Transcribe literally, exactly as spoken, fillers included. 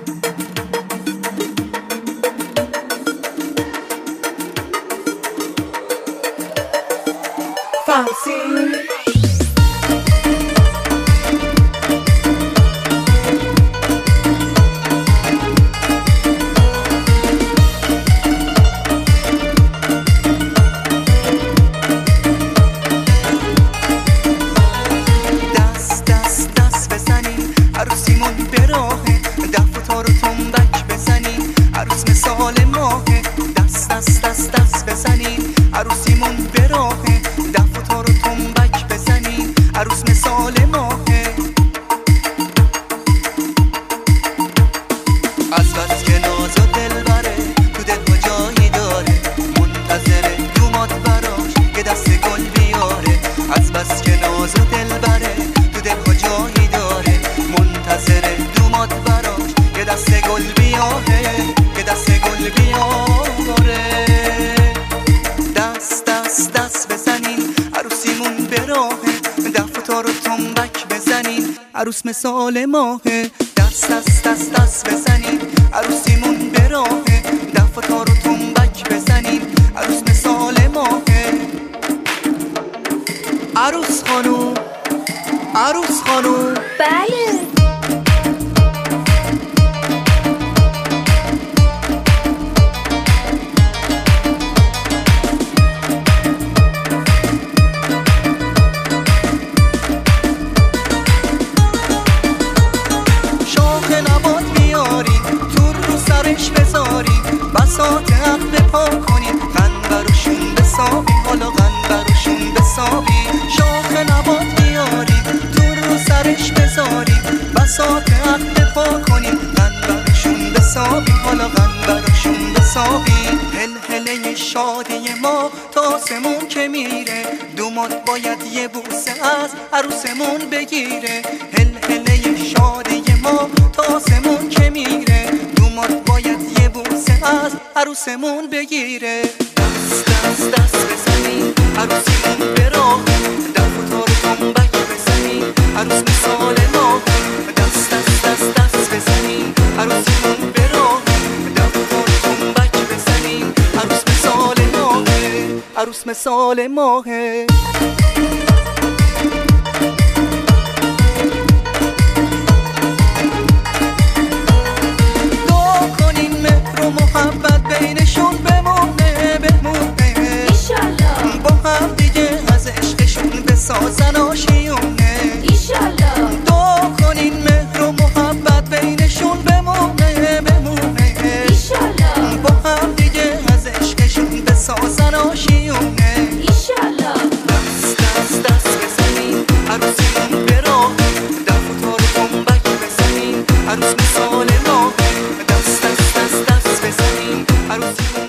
فارسی دست دست دست بزنین عروسیمون به راهه، دف و تار و تنبک بزنین عروس مثال ماهه. دست دست دست دست بزنین عروسیمون به راهه، دف و تار و تنبک بزنین عروس مثال ماهه. از بس که ناز و دل بره تو دل جایی داره، منتظر دومات براش یه دست گل بیاره. از بس که ناز و دل بره تو دل جایی داره، منتظر دومات براش یه دست گل بیاره، یه دست گل بیاره. دست دست دست بزنین عروسیمون به راهه، دف و تار و تنبک بزنین عروس مثال ماهه. دست دست دست دست بزنین عروسیمون به راهه، دف و تار و تنبک بزنین عروس مثال ماهه. عروس خانوم عروس خانوم بله بذارین بساط حق بپا کنین، قند براشون بسابین، حالا قند براشون بسابین. شاخ نبات بیارین دور رو سرش بذارین، بساط حق بپا کنین، قند براشون بسابین، حالا قند براشون بسابین. هل هله شادی ما تا آسمون که میره، دومات باید یه بوسه از عروسمون بگیره. هل هله شادی ما تا آسمون که میره، دومات باید یه بوسه از عروسمون بگیره. دست دست دست بزنین عروسیمون به راه، دف و تار و تنبک بزنین عروس مثال ماه. دست دست دست دست بزنین عروسیمون به راه، دف و تار و تنبک بزنین عروس مثال ماه، عروس مثال ماهه. محبت بینشون بمونه بمونه ایشالله، با هم دیگه از عشقشون بسازن آشیونه ایشالله. دعا کنین مهر و محبت بینشون بمونه بمونه ایشالله، با هم دیگه از عشقشون بسازن آشیونه ایشالله. دست دست دست بزنین عروسیمون به راه، دف و تار و تنبک بزنین عروس مثال ماه. دست دست دست دست بزنین عروسیمون